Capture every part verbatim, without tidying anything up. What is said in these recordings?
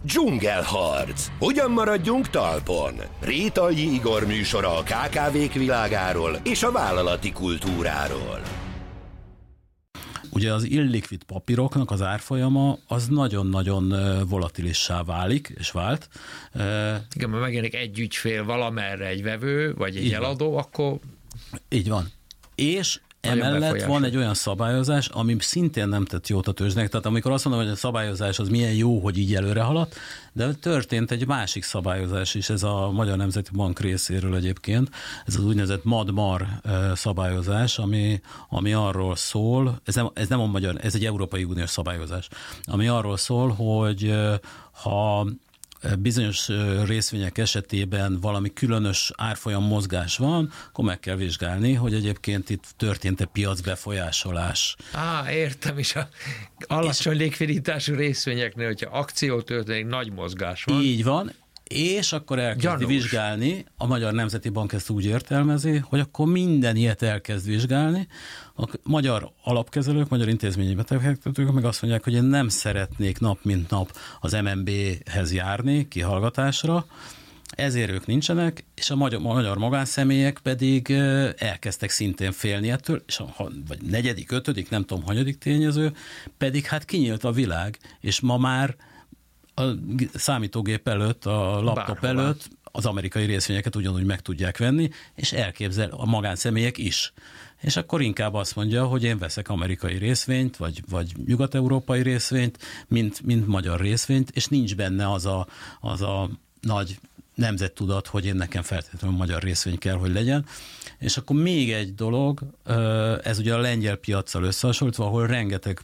Dzsungelharc. Hogyan maradjunk talpon? Rétai Igor műsora a ká ká vék világáról és a vállalati kultúráról. Ugye az illikvid papíroknak az árfolyama az nagyon-nagyon volatilissá válik, és vált. Igen, mert megjelenik egy ügyfél valamerre egy vevő, vagy egy eladó, van. Akkor... Így van. És emellett van egy olyan szabályozás, ami szintén nem tett jót a tőzsdének. Tehát amikor azt mondom, hogy a szabályozás az milyen jó, hogy így előre haladt, de történt egy másik szabályozás is, ez a Magyar Nemzeti Bank részéről egyébként, ez az úgynevezett MAD-MAR szabályozás, ami, ami arról szól, ez nem, ez nem a magyar, ez egy Európai Uniós szabályozás, ami arról szól, hogy ha bizonyos részvények esetében valami különös árfolyam mozgás van, akkor meg kell vizsgálni, hogy egyébként itt történt-e piacbefolyásolás. Á, értem is. A alacsony és likviditású részvényeknél, hogyha akció történik, nagy mozgás van. Így van, és akkor elkezdi Gyanús. vizsgálni, a Magyar Nemzeti Bank ezt úgy értelmezi, hogy akkor minden ilyet elkezd vizsgálni. A magyar alapkezelők, magyar intézményi befektetők meg azt mondják, hogy én nem szeretnék nap mint nap az em en bé-hez járni kihallgatásra, ezért ők nincsenek, és a magyar, a magyar magánszemélyek pedig elkezdtek szintén félni ettől, és a, vagy negyedik, ötödik, nem tudom, hanyadik tényező, pedig hát kinyílt a világ, és ma már a számítógép előtt, a laptop Bárhová. előtt az amerikai részvényeket ugyanúgy meg tudják venni, és elképzel a magánszemélyek is. És akkor inkább azt mondja, hogy én veszek amerikai részvényt, vagy, vagy nyugat-európai részvényt, mint, mint magyar részvényt, és nincs benne az a, az a nagy nemzettudat, hogy én nekem feltétlenül magyar részvény kell, hogy legyen. És akkor még egy dolog, ez ugye a lengyel piaccal összehasonlítva, ahol rengeteg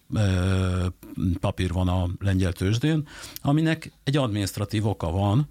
papír van a lengyel tőzsdén, aminek egy adminisztratív oka van,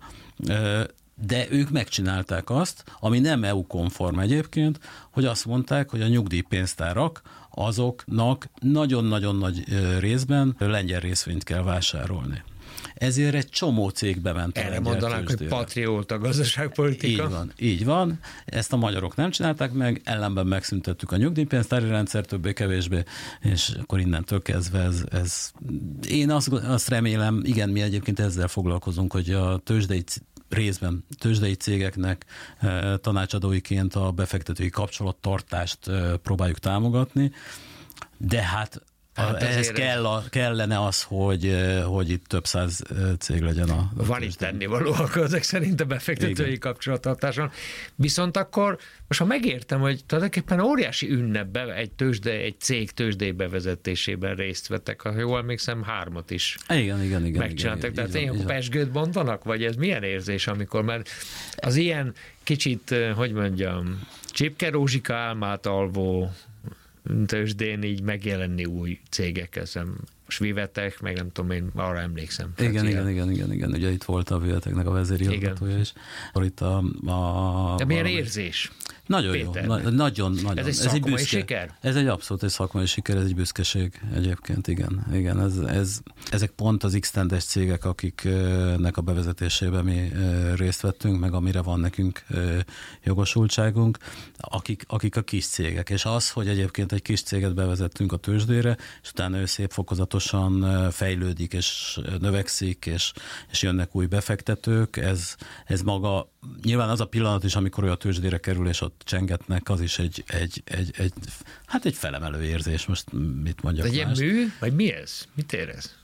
de ők megcsinálták azt, ami nem é u-konform egyébként, hogy azt mondták, hogy a nyugdíjpénztárak azoknak nagyon-nagyon nagy részben lengyel részvényt kell vásárolni. Ezért egy csomó cég bement Erre mondanák, hogy patrióta gazdaságpolitika. Így van, így van. Ezt a magyarok nem csinálták meg, ellenben megszüntettük a nyugdíjpénztári rendszer többé-kevésbé, és akkor innentől kezdve ez, ez én azt, azt remélem, igen, mi egyébként ezzel foglalkozunk, hogy a tőzsdei részben tőzsdei cégeknek tanácsadóiként a befektetői kapcsolattartást próbáljuk támogatni, de hát Hát ehhez kell a, kellene az, hogy, hogy itt több száz cég legyen a... a Van itt tennivaló, akkor ezek szerint a befektetői kapcsolattartáson. Viszont akkor most ha megértem, hogy tulajdonképpen óriási ünnepbe egy, tőzsde, egy cég tőzsdei bevezetésében részt vettek, ha jól emlékszem, hármat is igen, igen, igen, megcsináltak. Igen, Tehát ilyenkor pezsgőt bontanak, vagy ez milyen érzés, amikor, mert az ilyen kicsit, hogy mondjam, csipke rózsika álmát alvó tőzsdén így megjelenni új cégek, ezem Svivetek, meg nem tudom, én arra emlékszem. Igen, igen, igen, igen, igen, ugye itt volt a Sviveteknek a vezérigazgatója is. Itt a, a, De milyen a, érzés? Nagyon Péter. jó, na, nagyon, nagyon. Ez egy szakmai ez egy büszke, siker? Ez egy abszolút egy szakmai siker, ez egy büszkeség egyébként, igen. igen ez, ez, ezek pont az X-tendes cégek, akiknek a bevezetésében mi részt vettünk, meg amire van nekünk jogosultságunk, akik, akik a kis cégek. És az, hogy egyébként egy kis céget bevezettünk a tőzsdére, és utána ő szép fokozatosan fejlődik, és növekszik, és, és jönnek új befektetők, ez, ez maga, nyilván az a pillanat is, amikor ő a tőzsdére kerül, és ott csengetnek, az is egy, egy, egy, egy hát egy felemelő érzés, most mit mondjak más. Egy ilyen mű? Vagy mi ez? Mit érez?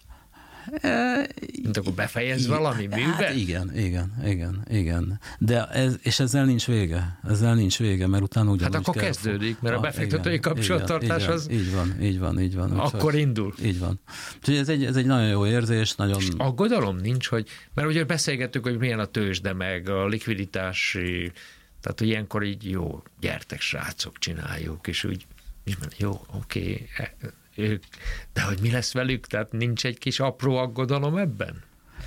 E, Mint akkor befejez valami műbe? Hát igen, igen, igen, igen. De ez, és ezzel nincs vége. Ezzel nincs vége, mert utána ugyanúgy Hát akkor kell kezdődik, mert a, a befektetői igen, kapcsolattartás igen, az... Így van, így van, így van. Akkor úgy, indul. Így van. Úgyhogy ez egy, ez egy nagyon jó érzés, nagyon... És aggodalom nincs, hogy... Mert ugye beszélgettük, hogy milyen a tőzsde, meg a likviditási... Tehát, hogy ilyenkor így jó, gyertek srácok, csináljuk, és úgy, jó, oké, okay, de hogy mi lesz velük? Tehát nincs egy kis apró aggodalom ebben?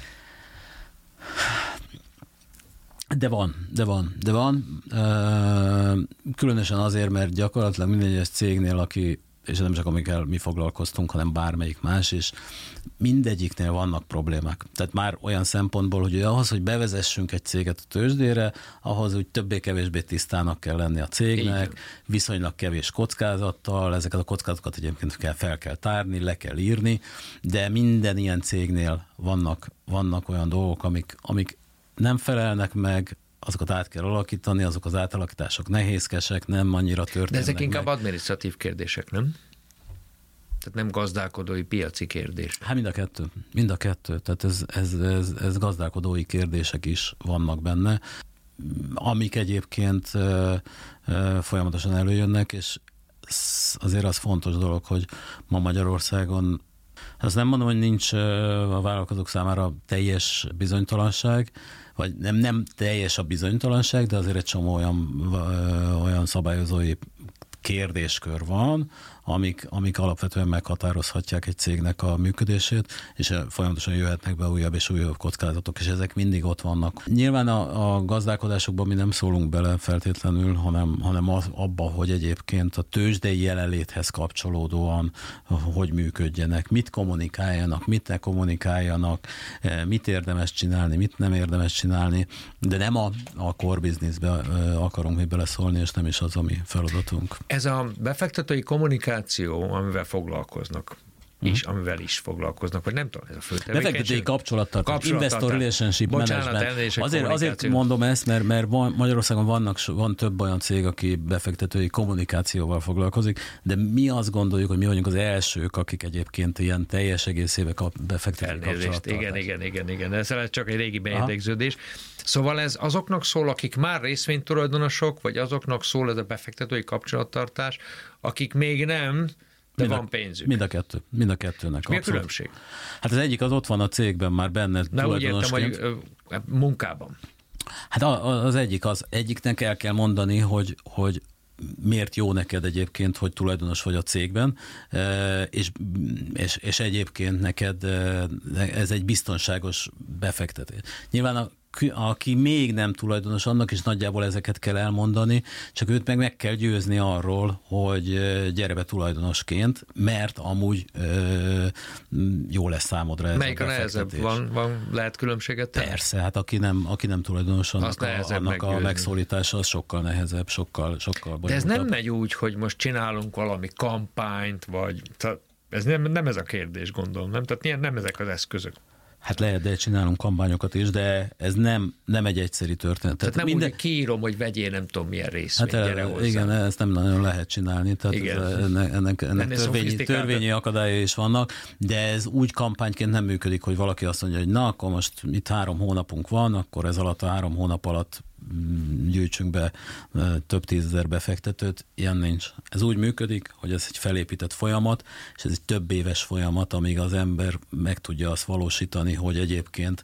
De van, de van, de van. Különösen azért, mert gyakorlatilag minden egyes cégnél, aki és nem csak amikkel mi foglalkoztunk, hanem bármelyik más, és mindegyiknél vannak problémák. Tehát már olyan szempontból, hogy ahhoz, hogy bevezessünk egy céget a tőzsdére, ahhoz úgy többé-kevésbé tisztának kell lenni a cégnek, igen. Viszonylag kevés kockázattal, ezeket a kockázatokat egyébként kell, fel kell tárni, le kell írni, de minden ilyen cégnél vannak, vannak olyan dolgok, amik, amik nem felelnek meg, azokat át kell alakítani, azok az átalakítások nehézkesek, nem annyira történnek. De ezek inkább meg. adminisztratív kérdések, nem? Tehát nem gazdálkodói, piaci kérdés. Hát mind a kettő. Mind a kettő. Tehát ez, ez, ez, ez gazdálkodói kérdések is vannak benne, amik egyébként folyamatosan előjönnek, és azért az fontos dolog, hogy ma Magyarországon, azt nem mondom, hogy nincs a vállalkozók számára teljes bizonytalanság, vagy nem, nem teljes a bizonytalanság, de azért egy csomó olyan, olyan szabályozói kérdéskör van, amik, amik alapvetően meghatározhatják egy cégnek a működését, és folyamatosan jöhetnek be újabb és újabb kockázatok, és ezek mindig ott vannak. Nyilván a, a gazdálkodásokban mi nem szólunk bele feltétlenül, hanem, hanem az, abba, hogy egyébként a tőzsdei jelenléthez kapcsolódóan hogy működjenek, mit kommunikáljanak, mit ne kommunikáljanak, mit érdemes csinálni, mit nem érdemes csinálni, de nem a, a core businessbe akarunk mi beleszólni, és nem is az a mi feladatunk. Ez a befektetői kommunikáció, amivel foglalkoznak, is, uh-huh. amivel is foglalkoznak, vagy nem tudom, ez a fő tevékenység. Befektetői kapcsolattartás, investor relationship management. Azért, azért mondom ezt, mert, mert van, Magyarországon vannak, van több olyan cég, aki befektetői kommunikációval foglalkozik, de mi azt gondoljuk, hogy mi vagyunk az elsők, akik egyébként ilyen teljes egészébe kap befektetői kapcsolattartás. Igen, igen, igen, igen. Ez csak egy régi beidegződés. Szóval ez azoknak szól, akik már részvénytulajdonosok, vagy azoknak szól ez a befektetői kapcsolattartás, akik még nem, de mind van a, pénzük. Mind a kettő. Mind a kettőnek. És mi a különbség? Hát az egyik az ott van a cégben már benne Na, tulajdonosként. Úgy értem, hogy munkában. Hát az egyik, az egyiknek el kell mondani, hogy, hogy miért jó neked egyébként, hogy tulajdonos vagy a cégben, és, és, és egyébként neked ez egy biztonságos befektetés. Nyilván a aki még nem tulajdonos, annak is nagyjából ezeket kell elmondani, csak őt meg meg kell győzni arról, hogy gyere be tulajdonosként, mert amúgy ö, jó lesz számodra ez Melyik a befektetés. Melyik a nehezebb? Van, van, lehet különbséget tenni? Persze, hát aki nem, aki nem tulajdonos, annak, a, annak a megszólítása az sokkal nehezebb, sokkal, sokkal bonyolultabb. De ez nem megy úgy, hogy most csinálunk valami kampányt, vagy ez nem, nem ez a kérdés, gondolom, nem? Tehát nem ezek az eszközök. Hát lehet, de csinálunk kampányokat is, de ez nem, nem egy egyszerű történet. Tehát, Tehát nem minden... úgy, hogy kiírom, hogy vegyél nem tudom milyen részvényt, hát gyere hozzá. Igen, ezt nem nagyon lehet csinálni, tehát ez, ennek, ennek, ennek törvényi, törvényi akadályai is vannak, de ez úgy kampányként nem működik, hogy valaki azt mondja, hogy na, akkor most itt három hónapunk van, akkor ez alatt a három hónap alatt gyűjtsünk be több tízezer befektetőt, ilyen nincs. Ez úgy működik, hogy ez egy felépített folyamat, és ez egy több éves folyamat, amíg az ember meg tudja azt valósítani, hogy egyébként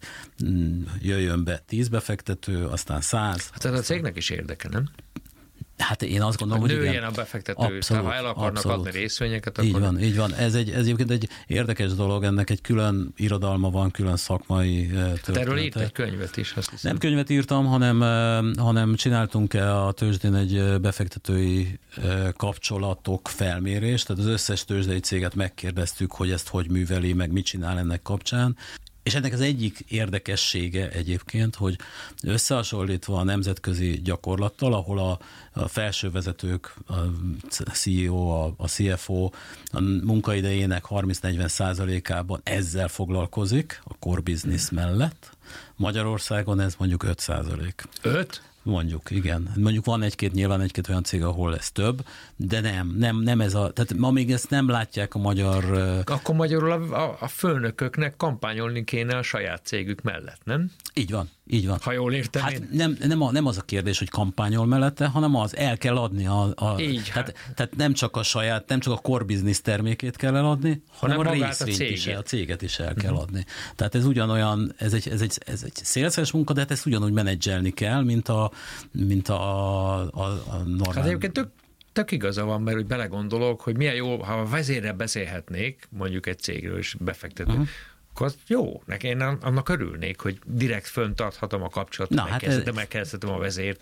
jöjjön be tíz befektető, aztán száz. Hát ez a cégnek is érdeke, nem? Hát én azt gondolom, hogy nőjen igen. a befektető, abszolút, ha el akarnak abszolút. adni részvényeket, akkor... Így van, így van. Ez, egy, ez egyébként egy érdekes dolog, ennek egy külön irodalma van, külön szakmai története. Erről írt egy könyvet is, azt hiszem. Nem könyvet írtam, hanem, hanem csináltunk a tőzsdén egy befektetői kapcsolatok felmérést, tehát az összes tőzsdei céget megkérdeztük, hogy ezt hogy műveli, meg mit csinál ennek kapcsán. És ennek az egyik érdekessége egyébként, hogy összehasonlítva a nemzetközi gyakorlattal, ahol a, a felső vezetők, a cé e o, a, a cé ef o a munkaidejének harminc-negyven százalékában ezzel foglalkozik, a core business mellett, Magyarországon ez mondjuk öt százalék. öt? Mondjuk, igen. Mondjuk van egy-két, nyilván egy-két olyan cég, ahol ez több, de nem, nem, nem ez a, tehát ma még ezt nem látják a magyar... Akkor magyarul a, a főnököknek kampányolni kéne a saját cégük mellett, nem? Így van, így van. Ha jól értem hát én. Nem, nem, a, nem az a kérdés, hogy kampányol mellette, hanem az, el kell adni a... a így, tehát, hát. tehát nem csak a saját, nem csak a core business termékét kell eladni, hanem, hanem a részvényt a is, a céget is el kell uh-huh. adni. Tehát ez ugyanolyan, ez egy, ez egy, ez egy szélszes munka, de hát ezt ugyanúgy menedzselni kell, mint a, mint a, a, a normál... Hát egyébként tök, tök igaza van, mert úgy belegondolok, hogy milyen jó, ha a vezérrel beszélhetnék, mondjuk egy cégről is befektető, uh-huh. akkor az jó, nekem én annak örülnék, hogy direkt föntarthatom a kapcsolatot, megkezdhetem, megkezdhetem a vezért, és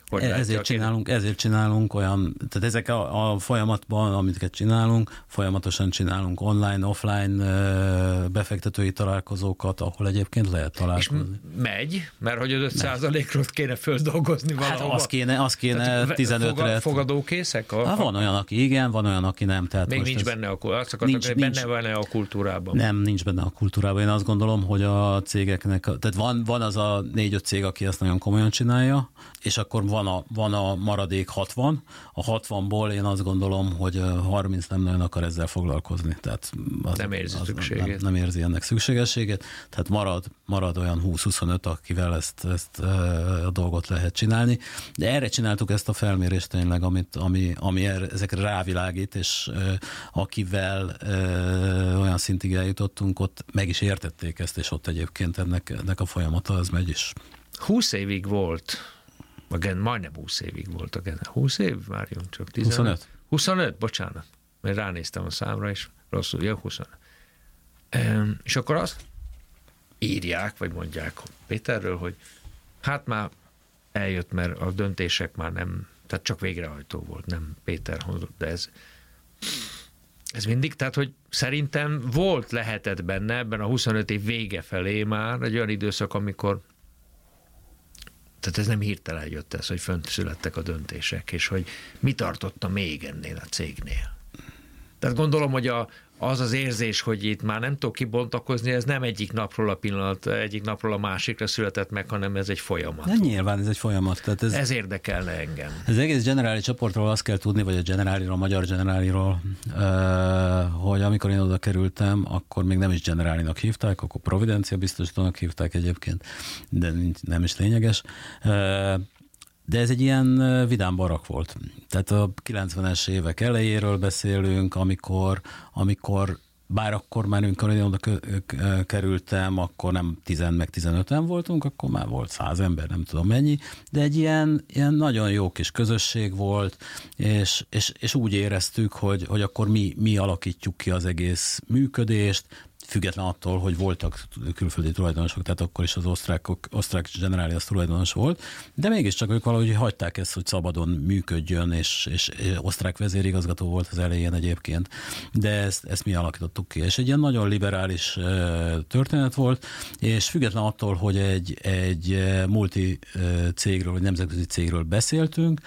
Hogy ezért, csinálunk, ezért csinálunk olyan, tehát ezek a, a folyamatban, amiket csinálunk, folyamatosan csinálunk online, offline befektetői találkozókat, ahol egyébként lehet találkozni. És megy, mert hogy az öt százalékról kéne földolgozni valahova. Hát azt kéne, azt kéne tizenötre. Fogadókészek? A, hát van olyan, aki igen, van olyan, aki nem. Tehát még nincs ez... benne a, azt akartam, nincs, benne nincs, benne a kultúrában. Nem, nincs benne a kultúrában. Én azt gondolom, hogy a cégeknek, tehát van, van az a négy-öt cég, aki ezt nagyon komolyan csinálja, és akkor van a, van a maradék hatvan. A hatvanból én azt gondolom, hogy harminc nem nagyon akar ezzel foglalkozni. Tehát az, nem érzi az, szükségét. Nem, nem érzi ennek szükségességét. Tehát marad, marad olyan húsz-huszonöt, akivel ezt, ezt a dolgot lehet csinálni. De erre csináltuk ezt a felmérést tényleg, amit, ami, ami erre, ezekre rávilágít, és akivel olyan szintig eljutottunk, ott meg is értették ezt, és ott egyébként ennek, ennek a folyamata az megy is. húsz évig volt, igen, majdnem húsz évig volt a gener. húsz év? Várjunk csak. tizenöt huszonöt? huszonöt, bocsánat. Mert ránéztem a számra, és rosszul, ja, huszonöt. Um, és akkor azt írják, vagy mondják Péterről, hogy hát már eljött, mert a döntések már nem, tehát csak végrehajtó volt, nem Péter hozott, de ez ez mindig, tehát, hogy szerintem volt, lehetett benne ebben a huszonöt év vége felé már egy olyan időszak, amikor tehát ez nem hirtelen jött ez, hogy fönt születtek a döntések, és hogy mi tartotta még ennél a cégnél. Tehát gondolom, hogy a, az az érzés, hogy itt már nem tudok kibontakozni, ez nem egyik napról a pillanat, egyik napról a másikra született meg, hanem ez egy folyamat. De nyilván ez egy folyamat. Tehát ez, ez érdekelne engem. Ez egész Generáli csoportról azt kell tudni, vagy a Generáliról, a magyar Generáliról, hogy amikor én oda kerültem, akkor még nem is Generálinak hívták, akkor Providencia biztosítónak hívták egyébként, de nem is lényeges. De ez egy ilyen vidám barak volt. Tehát a kilencvenes évek elejéről beszélünk, amikor, amikor bár akkor már, amikor én oda kerültem, akkor nem tíz meg tizenöten voltunk, akkor már volt száz ember, nem tudom mennyi, de egy ilyen, ilyen nagyon jó kis közösség volt, és, és, és úgy éreztük, hogy, hogy akkor mi, mi alakítjuk ki az egész működést, független attól, hogy voltak külföldi tulajdonosok, tehát akkor is az osztrákok, osztrák Generáli az tulajdonos volt, de mégiscsak ők valahogy hagyták ezt, hogy szabadon működjön, és, és, és osztrák vezérigazgató volt az elején egyébként, de ezt, ezt mi alakítottuk ki. És egy ilyen nagyon liberális történet volt, és független attól, hogy egy, egy multi cégről, vagy nemzetközi cégről beszéltünk,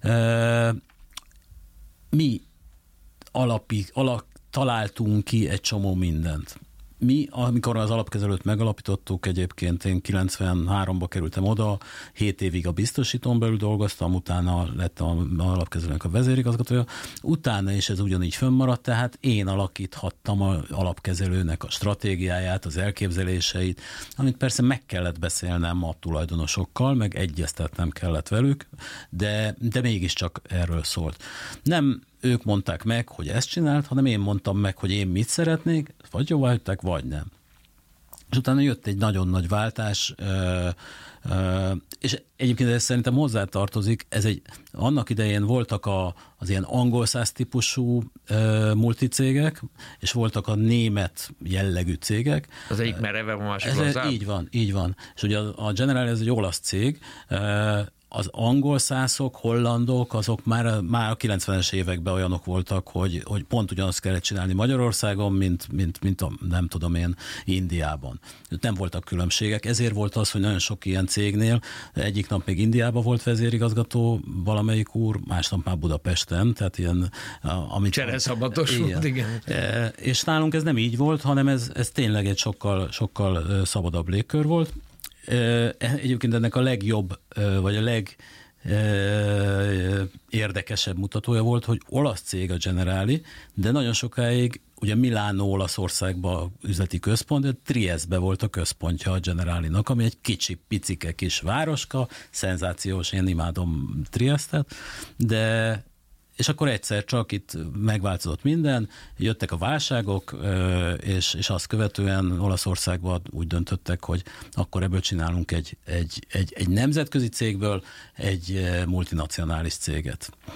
mi alapi, alak, találtunk ki egy csomó mindent. Mi, amikor az alapkezelőt megalapítottuk, egyébként én kilencvenháromba kerültem oda, hét évig a biztosítón belül dolgoztam, utána lettem az alapkezelőnek a vezérigazgatója, utána is ez ugyanígy fönnmaradt, tehát én alakíthattam az alapkezelőnek a stratégiáját, az elképzeléseit, amit persze meg kellett beszélnem a tulajdonosokkal, meg egyeztetnem kellett velük, de, de mégiscsak erről szólt. Nem ők mondták meg, hogy ezt csinált, hanem én mondtam meg, hogy én mit szeretnék, vagy jóvá hagyták, vagy nem. És utána jött egy nagyon nagy váltás, és egyébként ez szerintem hozzátartozik, ez egy, annak idején voltak a, az ilyen angol száz típusú multicégek, és voltak a német jellegű cégek. Az egyik mereve, a másik lazább? Így van, így van. És ugye a Generali ez egy olasz cég, az angol szászok, hollandok, azok már, már a kilencvenes években olyanok voltak, hogy, hogy pont ugyanazt kellett csinálni Magyarországon, mint, mint, mint a, nem tudom én, Indiában. Nem voltak különbségek, ezért volt az, hogy nagyon sok ilyen cégnél egyik nap még Indiában volt vezérigazgató valamelyik úr, másnap már Budapesten, tehát ilyen... Amit csereszabbatos volt, igen. És nálunk ez nem így volt, hanem ez, ez tényleg egy sokkal, sokkal szabadabb légkör volt. Egyébként ennek a legjobb, vagy a legérdekesebb mutatója volt, hogy olasz cég a Generali, de nagyon sokáig, ugye Milánó, Olaszországban üzleti központ, de Trieste volt a központja a Generalinak, ami egy kicsi, picike kis városka, szenzációs, én imádom Triestet, de és akkor egyszer csak itt megváltozott minden, jöttek a válságok, és, és azt követően Olaszországban úgy döntöttek, hogy akkor ebből csinálunk egy, egy, egy, egy nemzetközi cégből egy multinacionális céget.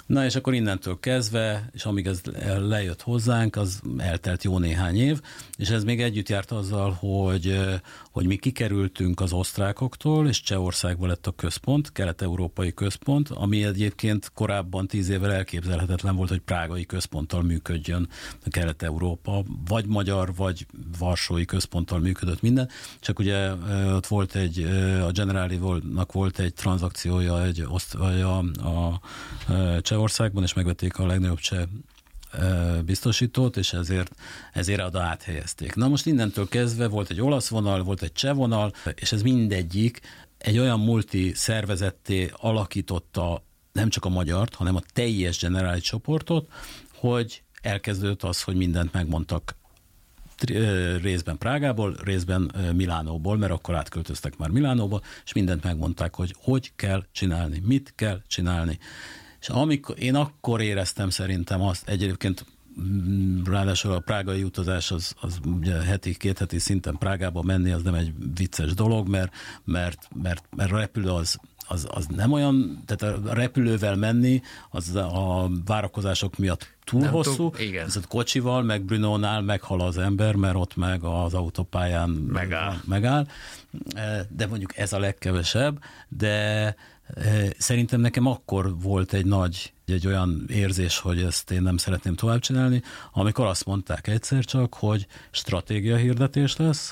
Na és akkor innentől kezdve, és amíg ez lejött hozzánk, az eltelt jó néhány év, és ez még együtt járt azzal, hogy, hogy mi kikerültünk az osztrákoktól, és Csehországból lett a központ, kelet-európai központ, ami egyébként korábban tíz évvel elképzelhetetlen volt, hogy prágai központtal működjön a Kelet-Európa, vagy magyar, vagy varsói központtal működött minden, csak ugye ott volt egy, a Generali-nak volt egy tranzakciója egy oszt, vagy a, a, a Csehországban, és megvették a legnagyobb cseh biztosítót, és ezért, ezért oda áthelyezték. Na most innentől kezdve volt egy olasz vonal, volt egy cseh vonal, és ez mindegyik egy olyan multi szervezetté alakította nem csak a magyart, hanem a teljes Generali csoportot, hogy elkezdődött az, hogy mindent megmondtak részben Prágából, részben Milánóból, mert akkor átköltöztek már Milánóba, és mindent megmondták, hogy hogy kell csinálni, mit kell csinálni. És amikor, én akkor éreztem szerintem azt, egyébként ráadásul a prágai utazás az, az ugye heti, két heti szinten Prágába menni, az nem egy vicces dolog, mert, mert, mert, mert a repülő az, az, az nem olyan, tehát a repülővel menni, az a várakozások miatt túl nem hosszú, ez a kocsival, meg Brunónál meghal az ember, mert ott meg az autópályán megáll. megáll. De mondjuk ez a legkevesebb, de szerintem nekem akkor volt egy nagy, egy olyan érzés, hogy ezt én nem szeretném tovább csinálni, amikor azt mondták egyszer csak, hogy stratégiahirdetés lesz,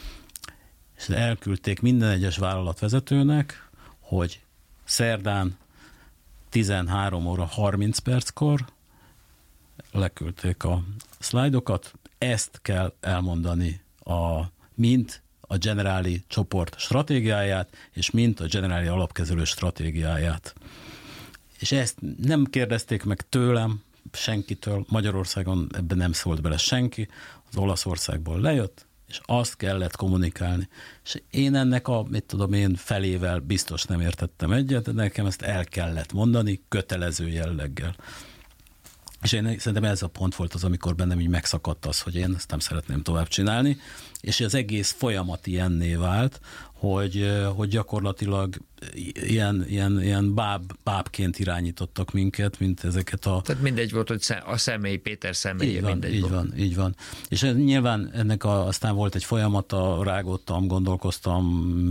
és elküldték minden egyes vállalatvezetőnek, hogy szerdán tizenhárom óra harminc perckor leküldték a szlájdokat, ezt kell elmondani a mint a Generali csoport stratégiáját, és mint a Generali alapkezelő stratégiáját. És ezt nem kérdezték meg tőlem, senkitől, Magyarországon ebben nem szólt bele senki, az Olaszországból lejött, és azt kellett kommunikálni. És én ennek a, mit tudom én, felével biztos nem értettem egyet, de nekem ezt el kellett mondani kötelező jelleggel. És én szerintem ez a pont volt az, amikor bennem így megszakadt az, hogy én ezt nem szeretném tovább csinálni, és az egész folyamat ilyenné vált, hogy, hogy gyakorlatilag ilyen, ilyen, ilyen báb, bábként irányítottak minket, mint ezeket a... Tehát mindegy volt, hogy a személy, Péter személye, így van, mindegy így volt. van, így van. És ez, nyilván ennek a, aztán volt egy folyamata, rágódtam, gondolkoztam,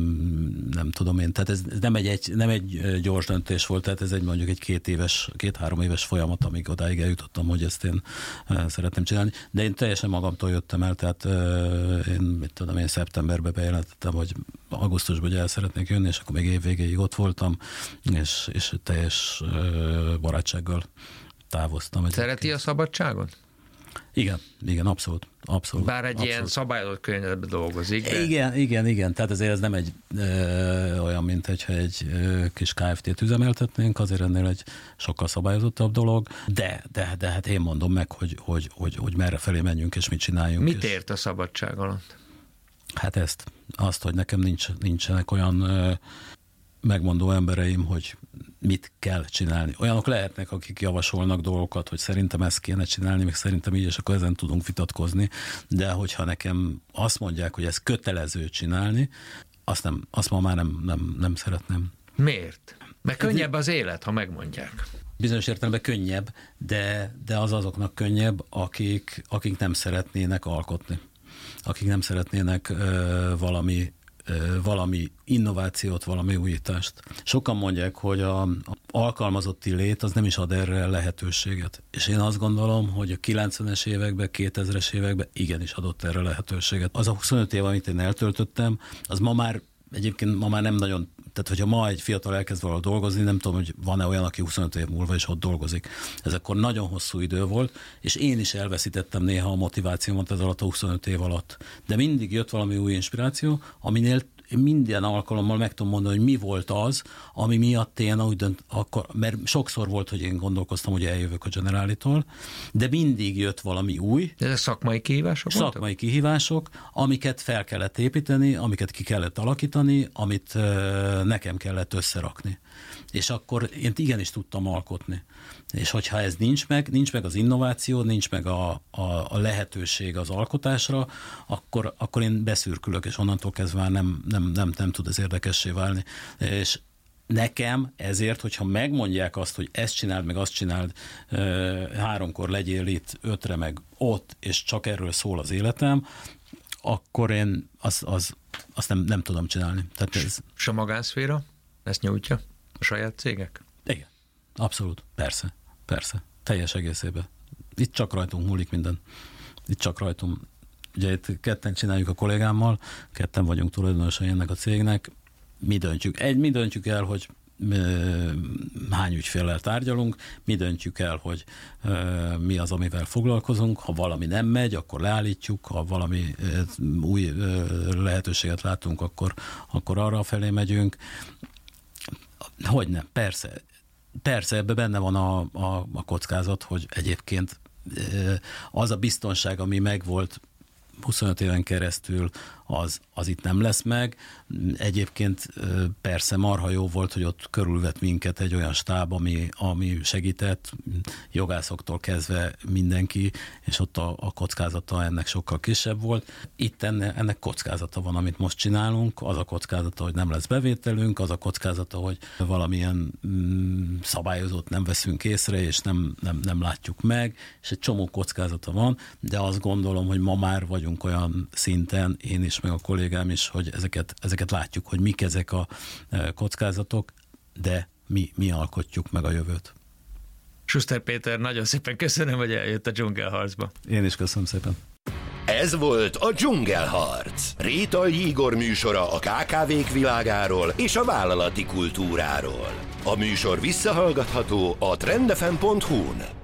nem tudom én, tehát ez nem egy, egy, nem egy gyors döntés volt, tehát ez egy mondjuk egy két éves, két-három éves folyamat, amíg odáig eljutottam, hogy ezt én szeretném csinálni. De én teljesen magamtól jöttem el, tehát én, mit tudom, én szeptemberben bejelentettem, hogy augusztusban el szeretnék jönni, és akkor még év végéig ott voltam, és, és teljes barátsággal távoztam. Szereti a szabadságot? Igen, igen, abszolút. abszolút Bár egy abszolút. ilyen szabályozott környezetben dolgozik. De... Igen, igen, igen, tehát azért ez nem egy ö, olyan, mint hogyha egy ö, kis ká ef té-t üzemeltetnénk, azért ennél egy sokkal szabályozottabb dolog, de, de, de hát én mondom meg, hogy, hogy, hogy, hogy merre felé menjünk, és mit csináljunk. Mit és... ért a szabadság alatt? Hát ezt, azt, hogy nekem nincs, nincsenek olyan ö, megmondó embereim, hogy mit kell csinálni. Olyanok lehetnek, akik javasolnak dolgokat, hogy szerintem ezt kéne csinálni, meg szerintem így, és akkor ezen tudunk vitatkozni, de hogyha nekem azt mondják, hogy ez kötelező csinálni, azt, nem, azt ma már nem, nem, nem szeretném. Miért? Mert könnyebb az élet, ha megmondják. Bizonyos értelemben könnyebb, de, de az azoknak könnyebb, akik, akik nem szeretnének alkotni. Akik nem szeretnének ö, valami valami innovációt, valami újítást. Sokan mondják, hogy a, a alkalmazotti lét az nem is ad erre lehetőséget. És én azt gondolom, hogy a kilencvenes években, kétezres években igenis adott erre lehetőséget. Az a huszonöt év, amit én eltöltöttem, az ma már egyébként ma már nem nagyon, tehát hogyha ma egy fiatal elkezd valahol dolgozni, nem tudom, hogy van-e olyan, aki huszonöt év múlva is ott dolgozik. Ez akkor nagyon hosszú idő volt, és én is elveszítettem néha a motivációmat ez alatt a huszonöt év alatt. De mindig jött valami új inspiráció, aminél minden alkalommal meg tudom mondani, hogy mi volt az, ami miatt én úgy dönt, akkor, mert sokszor volt, hogy én gondolkoztam, hogy eljövök a Generalitól, de mindig jött valami új. De ez a szakmai kihívások Szakmai voltak? kihívások, amiket fel kellett építeni, amiket ki kellett alakítani, amit uh, nekem kellett összerakni. És akkor én igenis tudtam alkotni. És hogyha ez nincs meg, nincs meg az innováció, nincs meg a, a, a lehetőség az alkotásra, akkor, akkor én beszürkülök, és onnantól kezdve már nem, nem, nem, nem tud ez érdekessé válni. És nekem ezért, hogyha megmondják azt, hogy ezt csináld, meg azt csináld, háromkor legyél itt, ötre meg ott, és csak erről szól az életem, akkor én azt az, az nem, nem tudom csinálni. Tehát ez... És a magánszféra ezt nyújtja a saját cégek? Igen, abszolút, persze, persze, teljes egészében. Itt csak rajtunk múlik minden. Itt csak rajtunk. Ugye itt ketten csináljuk a kollégámmal, ketten vagyunk tulajdonosai ennek a cégnek, mi döntjük. Egy, mi döntjük el, hogy hány ügyféllel tárgyalunk, mi döntjük el, hogy mi az, amivel foglalkozunk, ha valami nem megy, akkor leállítjuk, ha valami új lehetőséget látunk, akkor, akkor arra felé megyünk. Hogyne, persze. Persze, ebben benne van a, a, a kockázat, hogy egyébként az a biztonság, ami megvolt huszonöt éven keresztül, az, az itt nem lesz meg. Egyébként persze marha jó volt, hogy ott körülvett minket egy olyan stáb, ami, ami segített, jogászoktól kezdve mindenki, és ott a, a kockázata ennek sokkal kisebb volt. Itt enne, ennek kockázata van, amit most csinálunk, az a kockázata, hogy nem lesz bevételünk, az a kockázata, hogy valamilyen mm, szabályozót nem veszünk észre, és nem, nem, nem látjuk meg, és egy csomó kockázata van, de azt gondolom, hogy ma már vagyunk olyan szinten, én is, meg a kollégám is, hogy ezeket, ezeket látjuk, hogy mik ezek a kockázatok, de mi, mi alkotjuk meg a jövőt. Schuster Péter, nagyon szépen köszönöm, hogy eljött a Dzsungelharcba. Én is köszönöm szépen. Ez volt a Dzsungelharc. Rétai Igor műsora a ká ká vék világáról és a vállalati kultúráról. A műsor visszahallgatható a trendefem pont hu-n.